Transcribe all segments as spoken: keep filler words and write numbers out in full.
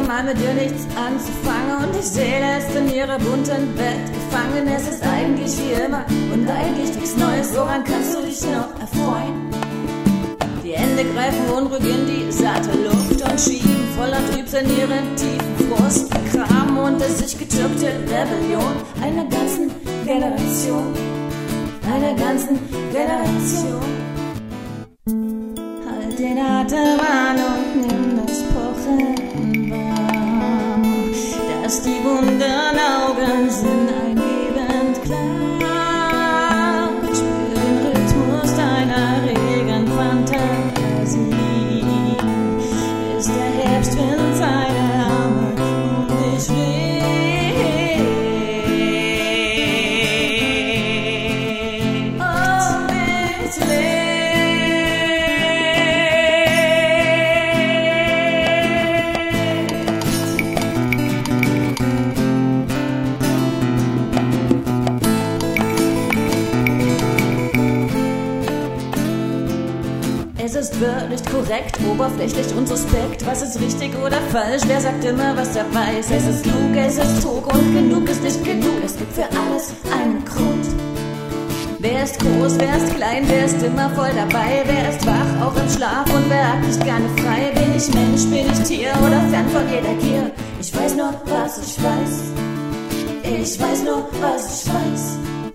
mal mit dir nichts anzufangen und die Seele ist in ihrer bunten Welt gefangen. Es ist eigentlich wie immer und eigentlich nichts Neues. Woran kannst du dich noch erfreuen? Die Hände greifen unruhig in die satte Luft und schieben voller Trübsinn ihren tiefen Frust. Kram und es sich getürkte Rebellion einer ganzen Generation, einer ganzen Generation. Halt den Atem an und nimm das Pochen wahr, dass die wunden Augen sind eingebend klar. Spür den Rhythmus deiner regen Fantasie, bis der Herbstwind seine Arme um dich legt. Um dich legt. Es ist wirklich korrekt, oberflächlich und suspekt. Was ist richtig oder falsch? Wer sagt immer, was er weiß? Es ist klug, es ist Trug und genug ist nicht genug. Es gibt für alles einen Grund. Wer ist groß, wer ist klein, wer ist immer voll dabei? Wer ist wach, auch im Schlaf und wer hat nicht gerne frei? Bin ich Mensch, bin ich Tier oder fern von jeder Gier? Ich weiß nur, was ich weiß. Ich weiß nur, was ich weiß.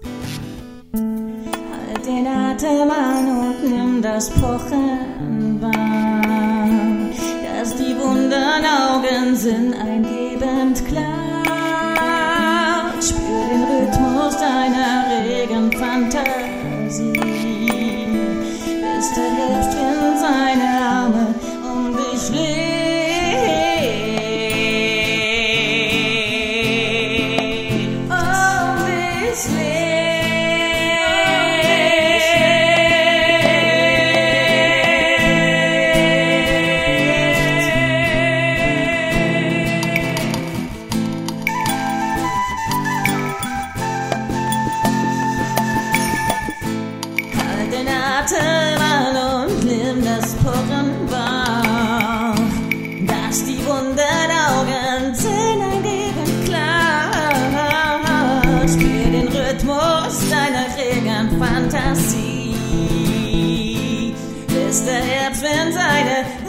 Den Atem an und nimm das Pochen wahr, dass die wunden Augen sind eingebend klar. Spür den Rhythmus deiner regen Fantasie, bis der Herbstwind seine Arme um dich legt. Um dich legt. Den Atem an und nimm das Pochen wahr, dass die wunden Augen sind eingebend klar. Spür den Rhythmus deiner regen Fantasie, bis der Herbstwind seine